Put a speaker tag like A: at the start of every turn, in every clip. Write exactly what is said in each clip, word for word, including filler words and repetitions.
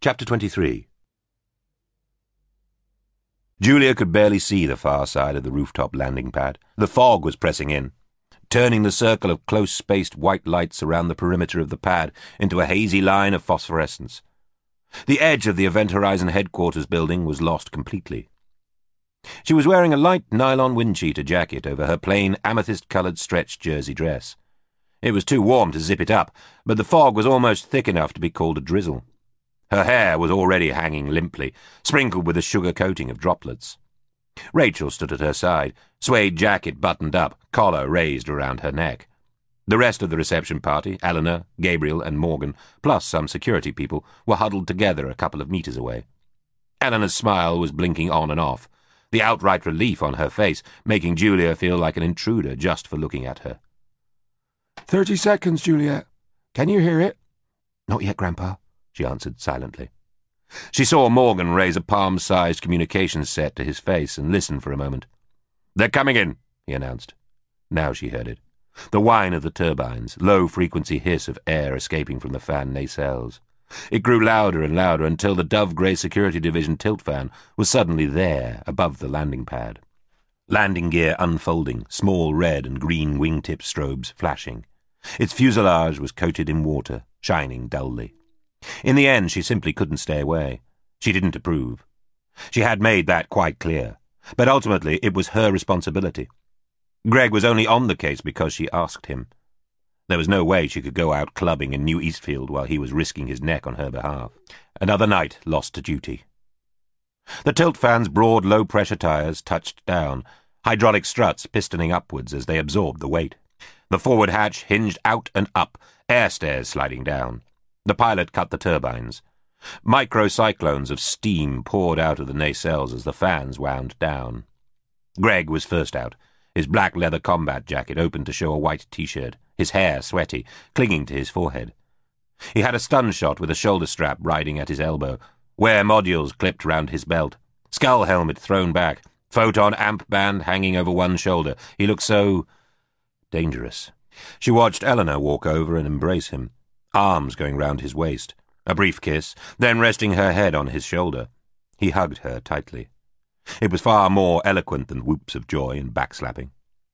A: Chapter twenty-three. Julia could barely see the far side of the rooftop landing pad. The fog was pressing in, turning the circle of close-spaced white lights around the perimeter of the pad into a hazy line of phosphorescence. The edge of the Event Horizon headquarters building was lost completely. She was wearing a light nylon wind-cheater jacket over her plain amethyst-coloured stretched jersey dress. It was too warm to zip it up, but the fog was almost thick enough to be called a drizzle. Her hair was already hanging limply, sprinkled with a sugar coating of droplets. Rachel stood at her side, suede jacket buttoned up, collar raised around her neck. The rest of the reception party, Eleanor, Gabriel, and Morgan, plus some security people, were huddled together a couple of metres away. Eleanor's smile was blinking on and off, the outright relief on her face making Julia feel like an intruder just for looking at her.
B: Thirty seconds, Juliet. Can you hear it?
A: Not yet, Grandpa, she answered silently. She saw Morgan raise a palm-sized communications set to his face and listen for a moment. "They're coming in," he announced. Now she heard it. The whine of the turbines, low-frequency hiss of air escaping from the fan nacelles. It grew louder and louder until the Dove Grey Security Division tilt fan was suddenly there, above the landing pad. Landing gear unfolding, small red and green wingtip strobes flashing. Its fuselage was coated in water, shining dully. In the end, she simply couldn't stay away. She didn't approve. She had made that quite clear, but ultimately it was her responsibility. Greg was only on the case because she asked him. There was no way she could go out clubbing in New Eastfield while he was risking his neck on her behalf. Another night lost to duty. The tilt fan's broad, low-pressure tires touched down, hydraulic struts pistoning upwards as they absorbed the weight. The forward hatch hinged out and up, air stairs sliding down. The pilot cut the turbines. Microcyclones of steam poured out of the nacelles as the fans wound down. Greg was first out, his black leather combat jacket open to show a white T-shirt, his hair sweaty, clinging to his forehead. He had a stun shot with a shoulder strap riding at his elbow, wear modules clipped round his belt, skull helmet thrown back, photon amp band hanging over one shoulder. He looked so dangerous. She watched Eleanor walk over and embrace him, arms going round his waist, a brief kiss, then resting her head on his shoulder. He hugged her tightly. It was far more eloquent than whoops of joy and backslapping.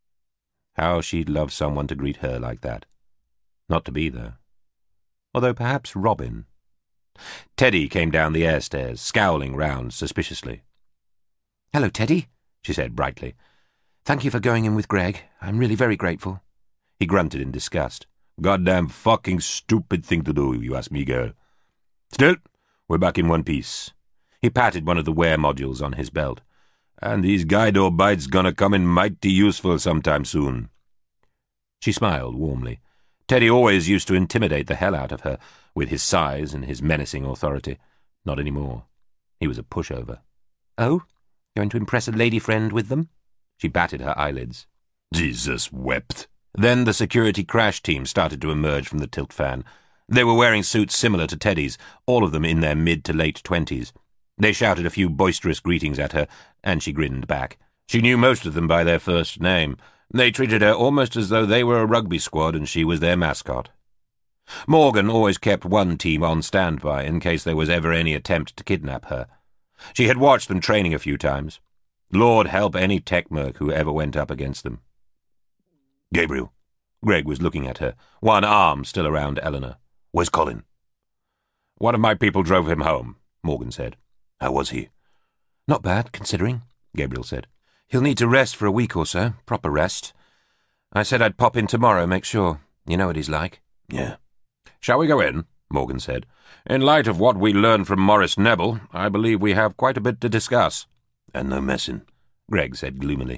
A: How she'd love someone to greet her like that. Not to be there. Although perhaps Robin. Teddy came down the air stairs, scowling round suspiciously.
C: "Hello, Teddy," she said brightly. "Thank you for going in with Greg. I'm really very grateful."
A: He grunted in disgust.
D: "Goddamn fucking stupid thing to do, you ask me, girl. Still, we're back in one piece."
A: He patted one of the wear modules on his belt.
D: "And these Guido bites gonna come in mighty useful sometime soon."
A: She smiled warmly. Teddy always used to intimidate the hell out of her, with his size and his menacing authority. Not anymore. He was a pushover.
C: "Oh? Going to impress a lady friend with them?"
A: She batted her eyelids.
D: Jesus wept.
A: Then the security crash team started to emerge from the tilt fan. They were wearing suits similar to Teddy's, all of them in their mid to late twenties. They shouted a few boisterous greetings at her, and she grinned back. She knew most of them by their first name. They treated her almost as though they were a rugby squad and she was their mascot. Morgan always kept one team on standby in case there was ever any attempt to kidnap her. She had watched them training a few times. Lord help any tech merc who ever went up against them.
D: "Gabriel."
A: Greg was looking at her, one arm still around Eleanor.
D: "Where's Colin?"
A: "One of my people drove him home," Morgan said.
D: "How was he?"
C: "Not bad, considering,"
A: Gabriel said.
C: "He'll need to rest for a week or so, proper rest. I said I'd pop in tomorrow, make sure. You know what he's like."
D: "Yeah."
A: "Shall we go in?" Morgan said. "In light of what we learned from Morris Nebel, I believe we have quite a bit to discuss."
D: "And no messing,"
A: Greg said gloomily.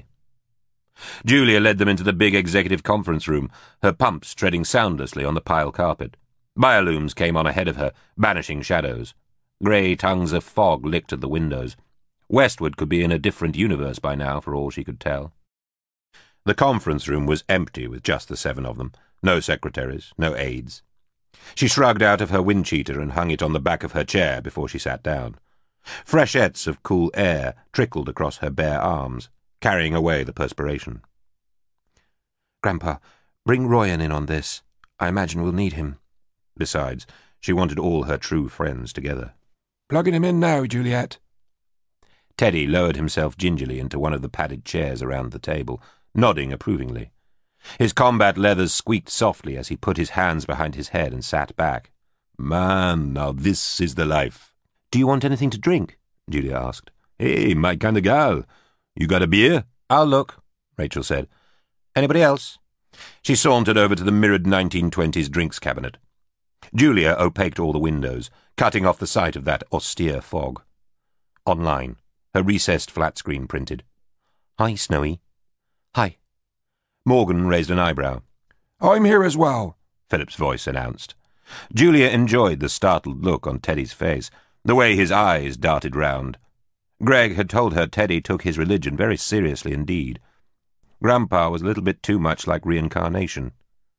A: Julia led them into the big executive conference room, her pumps treading soundlessly on the pile carpet. Biolooms came on ahead of her, banishing shadows. Grey tongues of fog licked at the windows. Westwood could be in a different universe by now, for all she could tell. The conference room was empty with just the seven of them. No secretaries, no aides. She shrugged out of her wind-cheater and hung it on the back of her chair before she sat down. Freshets of cool air trickled across her bare arms, carrying away the perspiration.
C: "Grandpa, bring Royan in on this. I imagine we'll need him."
A: Besides, she wanted all her true friends together.
B: Plugging him in now, Juliet.
A: Teddy lowered himself gingerly into one of the padded chairs around the table, nodding approvingly. His combat leathers squeaked softly as he put his hands behind his head and sat back.
D: Man, now this is the life.
A: Do you want anything to drink? Julia asked.
D: Hey, my kind of gal. You got a beer?
A: I'll look, Rachel said. Anybody else? She sauntered over to the mirrored nineteen twenties drinks cabinet. Julia opaqued all the windows, cutting off the sight of that austere fog. Online, her recessed flat screen printed. Hi, Snowy. Hi. Morgan raised an eyebrow.
B: I'm here as well,
A: Philip's voice announced. Julia enjoyed the startled look on Teddy's face, the way his eyes darted round. Greg had told her Teddy took his religion very seriously indeed. Grandpa was a little bit too much like reincarnation.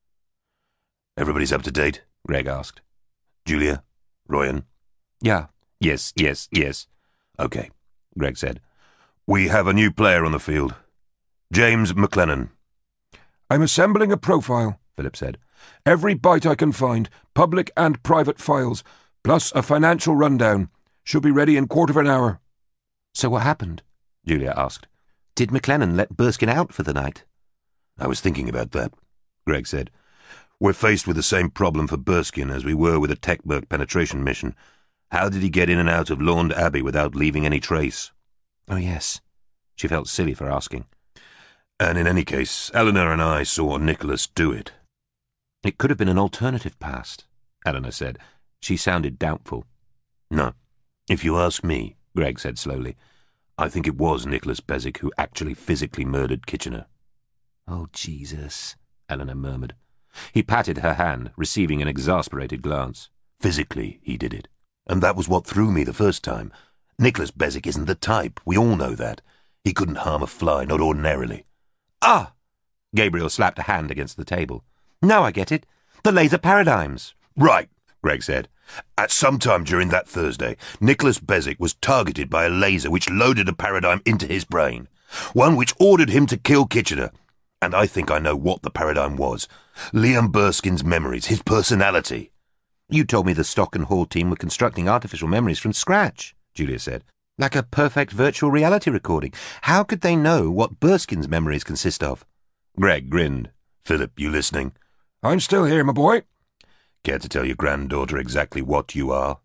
D: Everybody's up to date? Greg asked. Julia? Royan?
A: Yeah. Yes, yes, yes.
D: Okay, Greg said. We have a new player on the field. James McLennan.
B: I'm assembling a profile, Philip said. Every bite I can find, public and private files, plus a financial rundown. Should be ready in quarter of an hour.
A: So what happened? Julia asked. Did McLennan let Burskin out for the night?
D: I was thinking about that, Greg said. We're faced with the same problem for Burskin as we were with a Techburg penetration mission. How did he get in and out of Laund Abbey without leaving any trace?
A: Oh, yes. She felt silly for asking.
D: And in any case, Eleanor and I saw Nicholas do it.
A: It could have been an alternative past, Eleanor said. She sounded doubtful.
D: No. If you ask me, Greg said slowly, I think it was Nicholas Bezic who actually physically murdered Kitchener.
A: Oh, Jesus, Eleanor murmured. He patted her hand, receiving an exasperated glance.
D: Physically, he did it. And that was what threw me the first time. Nicholas Bezic isn't the type. We all know that. He couldn't harm a fly, not ordinarily.
A: Ah! Gabriel slapped a hand against the table. Now I get it. The laser paradigms.
D: Right, Greg said. At some time during that Thursday, Nicholas Bezic was targeted by a laser which loaded a paradigm into his brain. One which ordered him to kill Kitchener. And I think I know what the paradigm was. Liam Burskin's memories, his personality.
A: You told me the Stock and Hall team were constructing artificial memories from scratch, Julia said. Like a perfect virtual reality recording. How could they know what Burskin's memories consist of?
D: Greg grinned. Philip, you listening?
B: I'm still here, my boy.
D: Care to tell your granddaughter exactly what you are?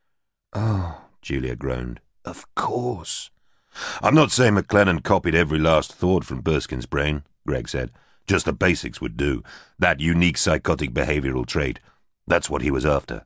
A: Oh, Julia groaned.
D: Of course. I'm not saying McLennan copied every last thought from Burskin's brain, Greg said. Just the basics would do. That unique psychotic behavioral trait. That's what he was after.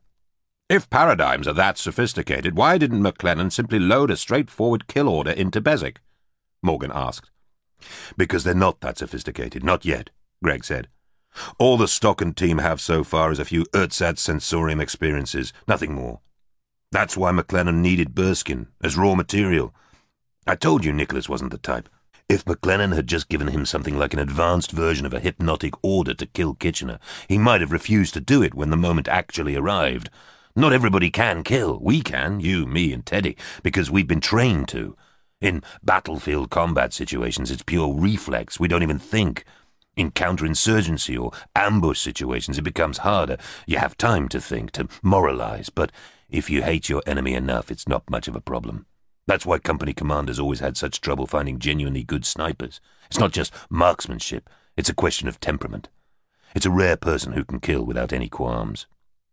A: If paradigms are that sophisticated, why didn't McLennan simply load a straightforward kill order into Bezic? Morgan asked.
D: Because they're not that sophisticated. Not yet, Greg said. All the Stockton team have so far is a few ersatz sensorium experiences, nothing more. That's why McLennan needed Burskin, as raw material. I told you Nicholas wasn't the type. If McLennan had just given him something like an advanced version of a hypnotic order to kill Kitchener, he might have refused to do it when the moment actually arrived. Not everybody can kill. We can, you, me, and Teddy, because we've been trained to. In battlefield combat situations, it's pure reflex. We don't even think. In counterinsurgency or ambush situations, it becomes harder. You have time to think, to moralize, but if you hate your enemy enough, it's not much of a problem. That's why company commanders always had such trouble finding genuinely good snipers. It's not just marksmanship, it's a question of temperament. It's a rare person who can kill without any qualms.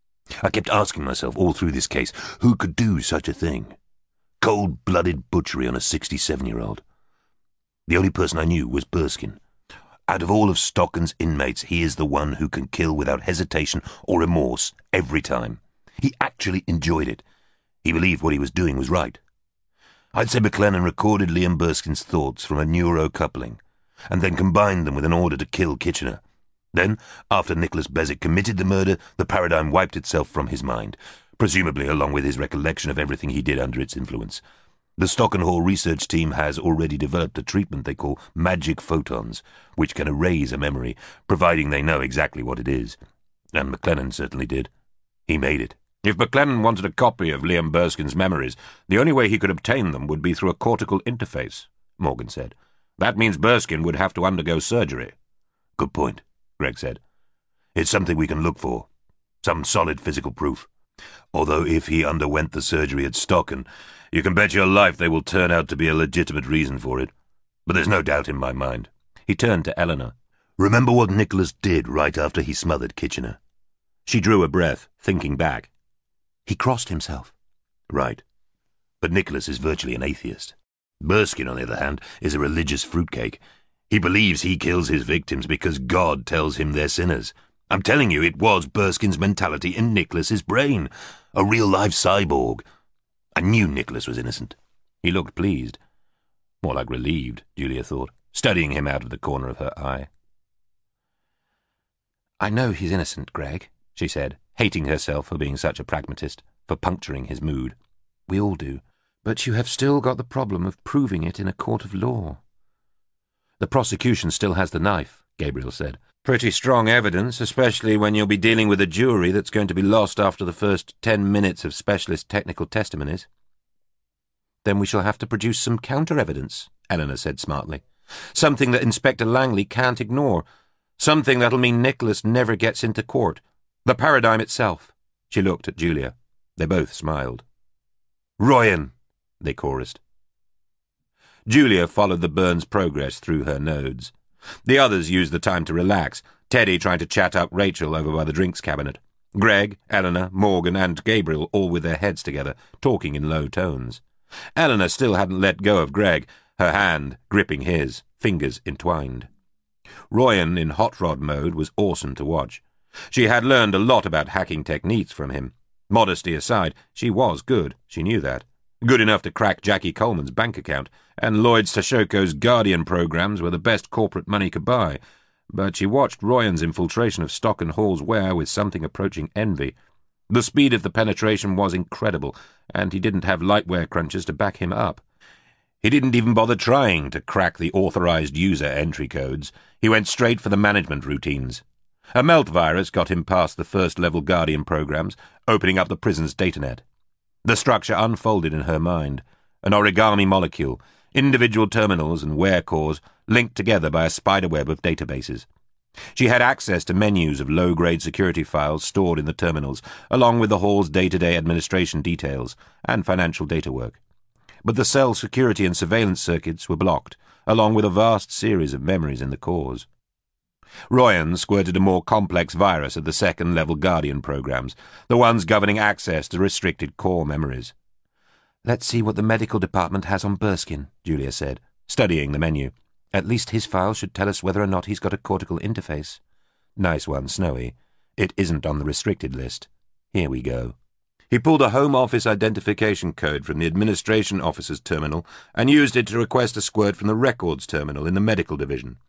D: I kept asking myself all through this case, who could do such a thing? Cold-blooded butchery on a sixty-seven-year-old. The only person I knew was Burskin. Out of all of Stockton's inmates, he is the one who can kill without hesitation or remorse every time. He actually enjoyed it. He believed what he was doing was right. I'd say McLennan recorded Liam Burskin's thoughts from a neuro-coupling, and then combined them with an order to kill Kitchener. Then, after Nicholas Bezic committed the murder, the paradigm wiped itself from his mind, presumably along with his recollection of everything he did under its influence. The Stockton Hall research team has already developed a treatment they call magic photons, which can erase a memory, providing they know exactly what it is. And McLennan certainly did. He made it. If McLennan wanted a copy of Liam Burskin's memories, the only way he could obtain them would be through a cortical interface, Morgan said. That means Burskin would have to undergo surgery. Good point, Greg said. It's something we can look for. Some solid physical proof. Although if he underwent the surgery at Stocken, you can bet your life they will turn out to be a legitimate reason for it. But there's no doubt in my mind.
A: He turned to Eleanor.
D: Remember what Nicholas did right after he smothered Kitchener?
A: She drew a breath, thinking back.
C: He crossed himself.
D: Right. But Nicholas is virtually an atheist. Burskin, on the other hand, is a religious fruitcake. He believes he kills his victims because God tells him they're sinners. I'm telling you, it was Burskin's mentality in Nicholas's brain. A real-life cyborg. I knew Nicholas was innocent.
A: He looked pleased. More like relieved, Julia thought, studying him out of the corner of her eye. I know he's innocent, Greg, she said, hating herself for being such a pragmatist, for puncturing his mood. We all do. But you have still got the problem of proving it in a court of law. The prosecution still has the knife, Gabriel said. Pretty strong evidence, especially when you'll be dealing with a jury that's going to be lost after the first ten minutes of specialist technical testimonies. Then we shall have to produce some counter-evidence, Eleanor said smartly. Something that Inspector Langley can't ignore. Something that'll mean Nicholas never gets into court. The paradigm itself. She looked at Julia. They both smiled. Royan, they chorused. Julia followed the Burns progress through her nodes. The others used the time to relax, Teddy trying to chat up Rachel over by the drinks cabinet. Greg, Eleanor, Morgan, and Gabriel all with their heads together, talking in low tones. Eleanor still hadn't let go of Greg, her hand gripping his, fingers entwined. Royan, in hot rod mode, was awesome to watch. She had learned a lot about hacking techniques from him. Modesty aside, she was good, she knew that. Good enough to crack Jackie Coleman's bank account, and Lloyd Sashoko's Guardian programs were the best corporate money could buy. But she watched Royan's infiltration of Stocken Hall's ware with something approaching envy. The speed of the penetration was incredible, and he didn't have lightware crunchers to back him up. He didn't even bother trying to crack the authorized user entry codes. He went straight for the management routines. A melt virus got him past the first-level Guardian programs, opening up the prison's datanet. The structure unfolded in her mind, an origami molecule, individual terminals and ware cores linked together by a spiderweb of databases. She had access to menus of low-grade security files stored in the terminals, along with the hall's day-to-day administration details and financial data work. But the cell security and surveillance circuits were blocked, along with a vast series of memories in the cores. Royan squirted a more complex virus at the second-level Guardian programs, the ones governing access to restricted core memories. Let's see what the medical department has on Burskin, Julia said, studying the menu. At least his file should tell us whether or not he's got a cortical interface. Nice one, Snowy. It isn't on the restricted list. Here we go. He pulled a Home Office identification code from the administration officer's terminal and used it to request a squirt from the records terminal in the medical division.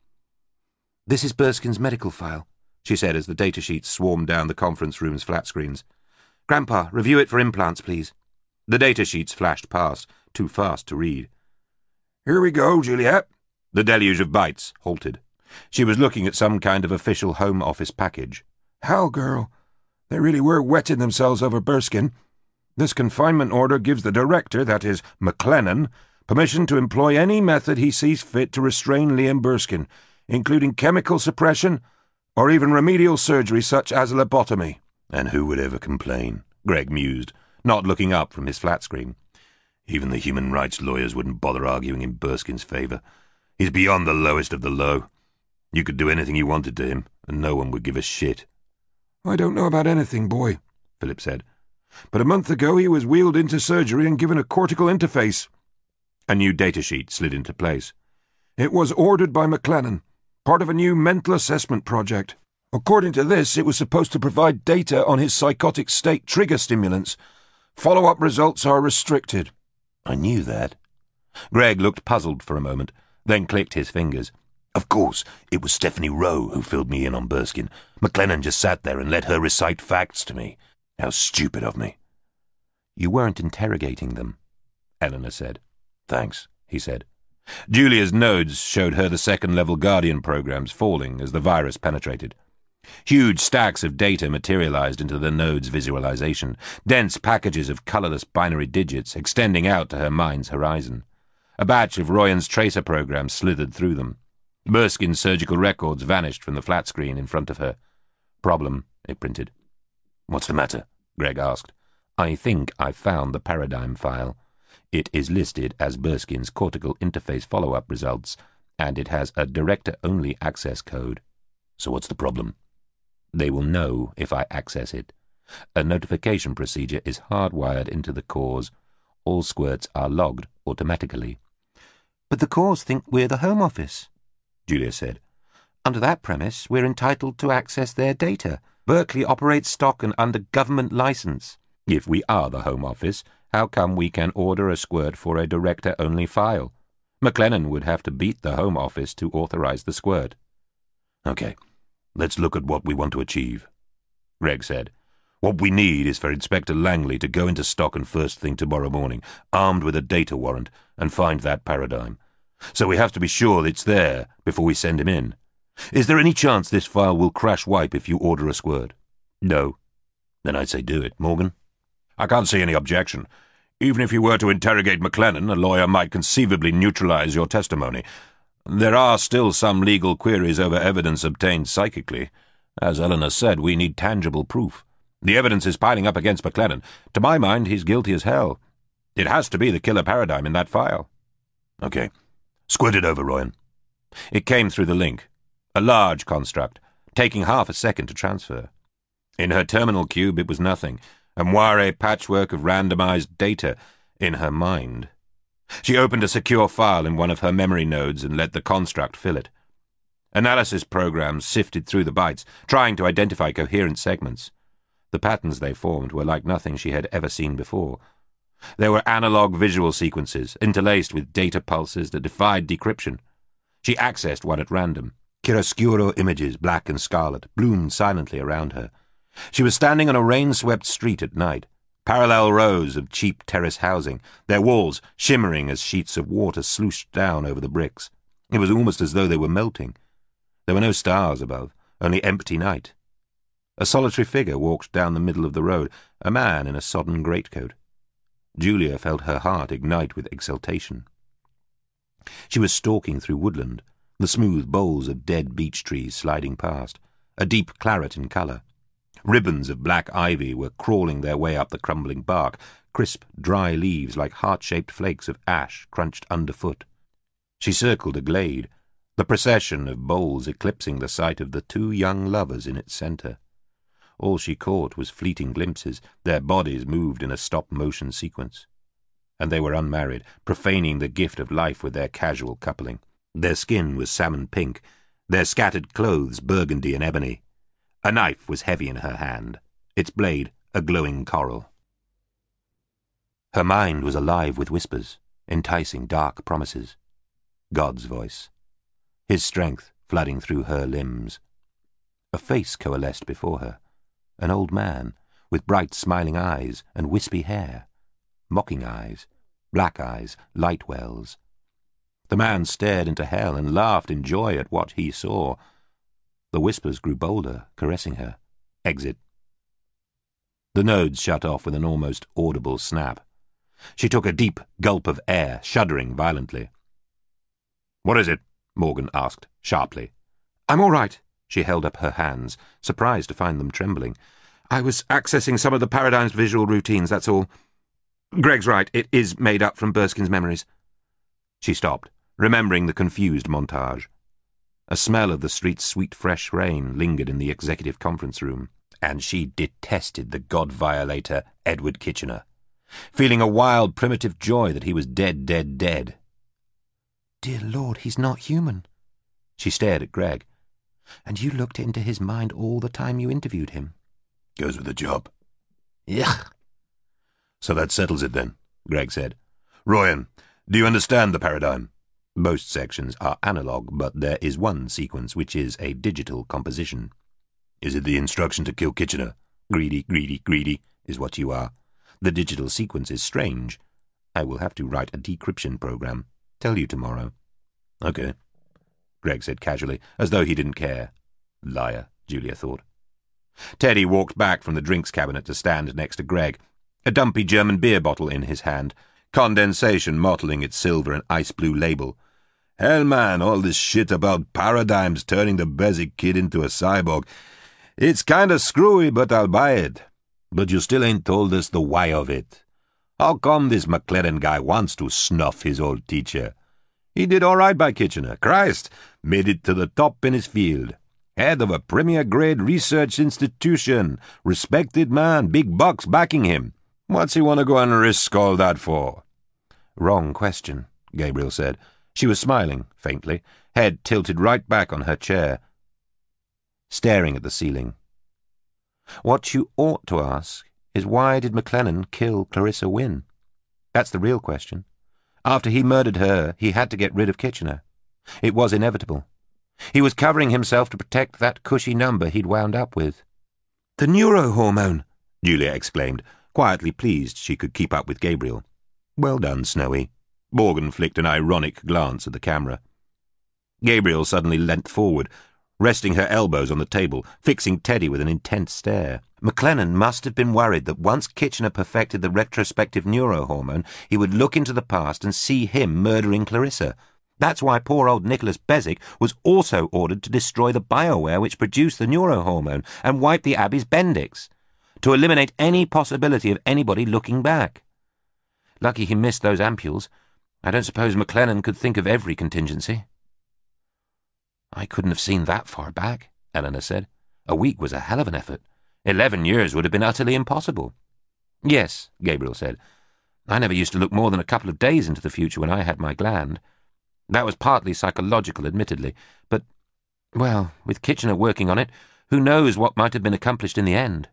A: This is Burskin's medical file, she said as the datasheets swarmed down the conference room's flat screens. Grandpa, review it for implants, please. The datasheets flashed past, too fast to read.
B: Here we go, Juliet.
A: The deluge of bytes halted. She was looking at some kind of official Home Office package.
B: Hell, girl. They really were wetting themselves over Burskin. This confinement order gives the director, that is, McLennan, permission to employ any method he sees fit to restrain Liam Burskin, including chemical suppression or even remedial surgery such as lobotomy.
D: And who would ever complain?
A: Greg mused, not looking up from his flat screen.
D: Even the human rights lawyers wouldn't bother arguing in Burskin's favour. He's beyond the lowest of the low. You could do anything you wanted to him, and no one would give a shit.
B: I don't know about anything, boy, Philip said. But a month ago he was wheeled into surgery and given a cortical interface.
A: A new datasheet slid into place.
B: It was ordered by McLennan, part of a new mental assessment project. According to this, it was supposed to provide data on his psychotic state trigger stimulants. Follow-up results are restricted.
D: I knew that.
A: Greg looked puzzled for a moment, then clicked his fingers.
D: Of course, it was Stephanie Rowe who filled me in on Burskin. McLennan just sat there and let her recite facts to me. How stupid of me.
A: You weren't interrogating them, Eleanor said.
D: Thanks,
A: he said. Julia's nodes showed her the second-level Guardian programs falling as the virus penetrated. Huge stacks of data materialized into the node's visualization, dense packages of colorless binary digits extending out to her mind's horizon. A batch of Royan's tracer programs slithered through them. Burskin's surgical records vanished from the flat screen in front of her. Problem, it printed.
D: What's the matter?
A: Greg asked. I think I've found the paradigm file. It is listed as Berskin's cortical interface follow-up results, and it has a director-only access code.
D: So what's the problem?
A: They will know if I access it. A notification procedure is hardwired into the cores. All squirts are logged automatically.
C: But the cores think we're the Home Office, Julia said. Under that premise, we're entitled to access their data. Berkeley operates Stocken under government license.
A: If we are the Home Office, how come we can order a squirt for a director-only file? McLennan would have to beat the Home Office to authorize the squirt.
D: Okay, let's look at what we want to achieve, Greg said. What we need is for Inspector Langley to go into Stocken first thing tomorrow morning, armed with a data warrant, and find that paradigm. So we have to be sure it's there before we send him in. Is there any chance this file will crash wipe if you order a squirt?
A: No.
D: Then I'd say do it. Morgan?
B: I can't see any objection. Even if you were to interrogate McLennan, a lawyer might conceivably neutralize your testimony. There are still some legal queries over evidence obtained psychically. As Eleanor said, we need tangible proof. The evidence is piling up against McLennan. To my mind, he's guilty as hell. It has to be the killer paradigm in that file.
D: Okay. Squirt it over, Royan.
A: It came through the link. A large construct, taking half a second to transfer. In her terminal cube, it was nothing. A moire patchwork of randomized data in her mind. She opened a secure file in one of her memory nodes and let the construct fill it. Analysis programs sifted through the bytes, trying to identify coherent segments. The patterns they formed were like nothing she had ever seen before. There were analog visual sequences, interlaced with data pulses that defied decryption. She accessed one at random. Chiaroscuro images, black and scarlet, bloomed silently around her. She was standing on a rain-swept street at night. Parallel rows of cheap terrace housing, their walls shimmering as sheets of water slooshed down over the bricks. It was almost as though they were melting. There were no stars above, only empty night. A solitary figure walked down the middle of the road, a man in a sodden greatcoat. Julia felt her heart ignite with exultation. She was stalking through woodland, the smooth boles of dead beech trees sliding past, a deep claret in colour. Ribbons of black ivy were crawling their way up the crumbling bark, crisp, dry leaves like heart-shaped flakes of ash crunched underfoot. She circled a glade, the procession of boles eclipsing the sight of the two young lovers in its centre. All she caught was fleeting glimpses. Their bodies moved in a stop-motion sequence. And they were unmarried, profaning the gift of life with their casual coupling. Their skin was salmon pink, their scattered clothes burgundy and ebony. A knife was heavy in her hand, its blade a glowing coral. Her mind was alive with whispers, enticing dark promises. God's voice, his strength flooding through her limbs. A face coalesced before her. An old man, with bright smiling eyes and wispy hair. Mocking eyes, black eyes, light wells. The man stared into hell and laughed in joy at what he saw. The whispers grew bolder, caressing her. Exit. The nodes shut off with an almost audible snap. She took a deep gulp of air, shuddering violently.
B: "What is it?"
A: Morgan asked, sharply.
C: "I'm all right."
A: She held up her hands, surprised to find them trembling.
C: "I was accessing some of the paradigm's visual routines, that's all. Greg's right, it is made up from Berskin's memories."
A: She stopped, remembering the confused montage. A smell of the street's sweet fresh rain lingered in the executive conference room, and she detested the god-violator Edward Kitchener, feeling a wild primitive joy that he was dead, dead, dead.
C: "Dear Lord, he's not human."
A: She stared at Greg.
C: "And you looked into his mind all the time you interviewed him."
D: Goes with the job.
C: Yuck.
D: So that settles it then, Greg said. Royan, do you understand the paradigm?
A: Most sections are analog, but there is one sequence which is a digital composition.
D: Is it the instruction to kill Kitchener?
A: Greedy, greedy, greedy is what you are. The digital sequence is strange. I will have to write a decryption program. Tell you tomorrow.
D: Okay,
A: Greg said casually, as though he didn't care. Liar, Julia thought. Teddy walked back from the drinks cabinet to stand next to Greg, a dumpy German beer bottle in his hand, condensation mottling its silver and ice-blue label.
D: Hell, man, all this shit about paradigms turning the basic kid into a cyborg. It's kinda screwy, but I'll buy it. But you still ain't told us the why of it. How come this McLennan guy wants to snuff his old teacher? He did all right by Kitchener. Christ, made it to the top in his field. Head of a premier-grade research institution. Respected man, big bucks backing him. What's he want to go and risk all that for?
C: Wrong question, Gabriel said. She was smiling, faintly, head tilted right back on her chair, staring at the ceiling. What you ought to ask is why did McLennan kill Clarissa Wynne? That's the real question. After he murdered her, he had to get rid of Kitchener. It was inevitable. He was covering himself to protect that cushy number he'd wound up with.
B: The neurohormone,
C: Julia exclaimed, quietly pleased she could keep up with Gabriel. Well done, Snowy. Morgan flicked an ironic glance at the camera. Gabriel suddenly leant forward, resting her elbows on the table, fixing Teddy with an intense stare. McLennan must have been worried that once Kitchener perfected the retrospective neurohormone, he would look into the past and see him murdering Clarissa. That's why poor old Nicholas Bezic was also ordered to destroy the bioware which produced the neurohormone and wipe the Abbey's Bendix, to eliminate any possibility of anybody looking back. Lucky he missed those ampules. I don't suppose McLennan could think of every contingency. I couldn't have seen that far back, Eleanor said. A week was a hell of an effort. Eleven years would have been utterly impossible. Yes, Gabriel said. I never used to look more than a couple of days into the future when I had my gland. That was partly psychological, admittedly, but, well, with Kitchener working on it, who knows what might have been accomplished in the end.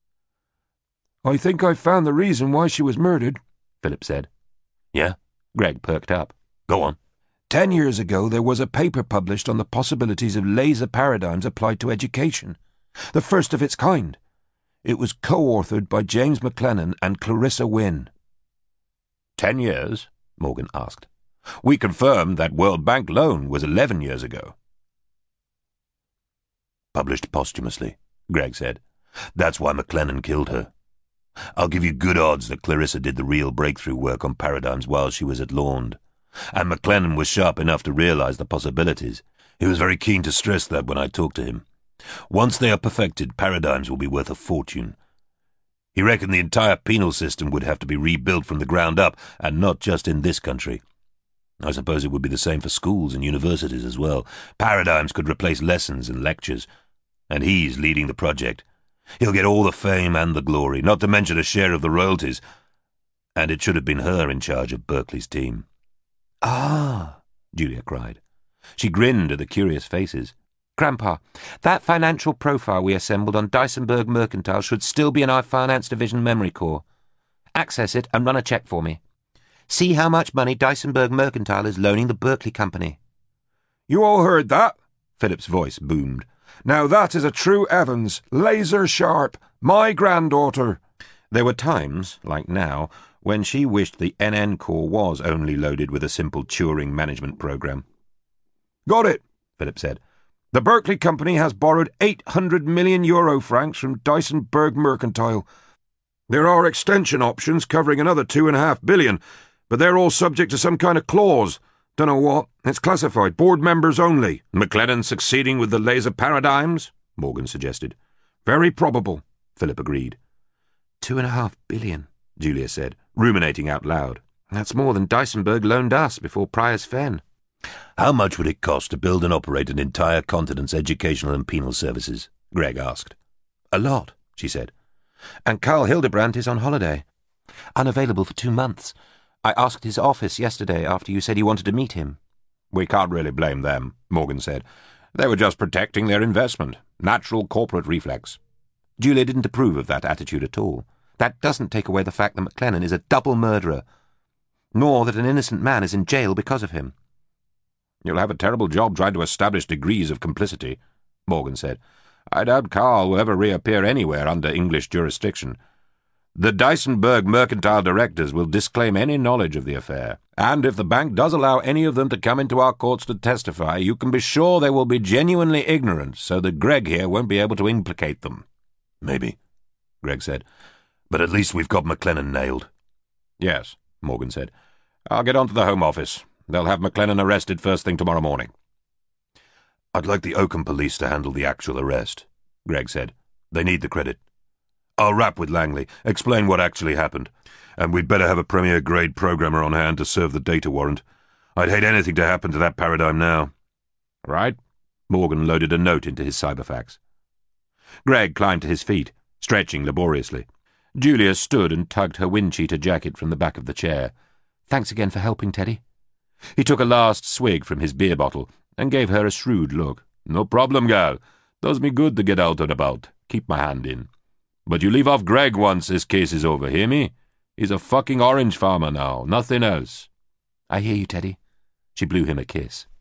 B: I think I've found the reason why she was murdered, Philip said.
C: Yeah? Greg perked up. Go on.
B: Ten years ago, there was a paper published on the possibilities of laser paradigms applied to education, the first of its kind. It was co-authored by James McLennan and Clarissa Wynne.
D: Ten years? Morgan asked. We confirmed that World Bank loan was eleven years ago. Published posthumously, Greg said. That's why McLennan killed her. I'll give you good odds that Clarissa did the real breakthrough work on paradigms while she was at Laund. And McLennan was sharp enough to realize the possibilities. He was very keen to stress that when I talked to him. Once they are perfected, paradigms will be worth a fortune. He reckoned the entire penal system would have to be rebuilt from the ground up, and not just in this country. I suppose it would be the same for schools and universities as well. Paradigms could replace lessons and lectures. And he's leading the project. He'll get all the fame and the glory, not to mention a share of the royalties. And it should have been her in charge of Berkeley's team.
C: Ah, Julia cried. She grinned at the curious faces. Grandpa, that financial profile we assembled on Dysenberg Mercantile should still be in our finance division memory core. Access it and run a check for me. See how much money Dysenberg Mercantile is loaning the Berkeley Company.
B: You all heard that? Philip's voice boomed. Now that is a true Evans, laser sharp, my granddaughter.
C: There were times, like now, when she wished the N N core was only loaded with a simple Turing management program.
B: Got it, Philip said. The Berkeley Company has borrowed eight hundred million euro francs from Dysenberg Mercantile. There are extension options covering another two and a half billion, but they're all subject to some kind of clause. Don't know what. It's classified. Board members only.
D: McLennan succeeding with the laser paradigms? Morgan suggested.
B: Very probable,
C: Philip agreed. Two and a half billion, Julia said, ruminating out loud. That's more than Dysenberg loaned us before Prior's Fen.
D: How much would it cost to build and operate an entire continent's educational and penal services? Greg asked.
C: A lot, she said. And Carl Hildebrandt is on holiday. Unavailable for two months. I asked his office yesterday after you said you wanted to meet him.
D: We can't really blame them, Morgan said. They were just protecting their investment. Natural corporate reflex.
C: Julia didn't approve of that attitude at all. That doesn't take away the fact that McLennan is a double murderer, nor that an innocent man is in jail because of him.
D: You'll have a terrible job trying to establish degrees of complicity, Morgan said. I doubt Carl will ever reappear anywhere under English jurisdiction. The Dysenberg Mercantile directors will disclaim any knowledge of the affair, and if the bank does allow any of them to come into our courts to testify, you can be sure they will be genuinely ignorant, so that Greg here won't be able to implicate them.
B: Maybe, Greg said. But at least we've got McLennan nailed.
D: Yes, Morgan said. I'll get on to the Home Office. They'll have McLennan arrested first thing tomorrow morning.
B: I'd like the Oakham police to handle the actual arrest, Greg said. They need the credit.
D: I'll rap with Langley, explain what actually happened, and we'd better have a premier-grade programmer on hand to serve the data warrant. I'd hate anything to happen to that paradigm now.
A: Right. Morgan loaded a note into his cyberfax. Greg climbed to his feet, stretching laboriously. Julia stood and tugged her wind-cheater jacket from the back of the chair. Thanks again for helping, Teddy. He took a last swig from his beer bottle and gave her a shrewd look. No problem, gal. Does me good to get out and about. Keep my hand in. But you leave off Greg once this case is over, hear me? He's a fucking orange farmer now, nothing else. I hear you, Teddy. She blew him a kiss.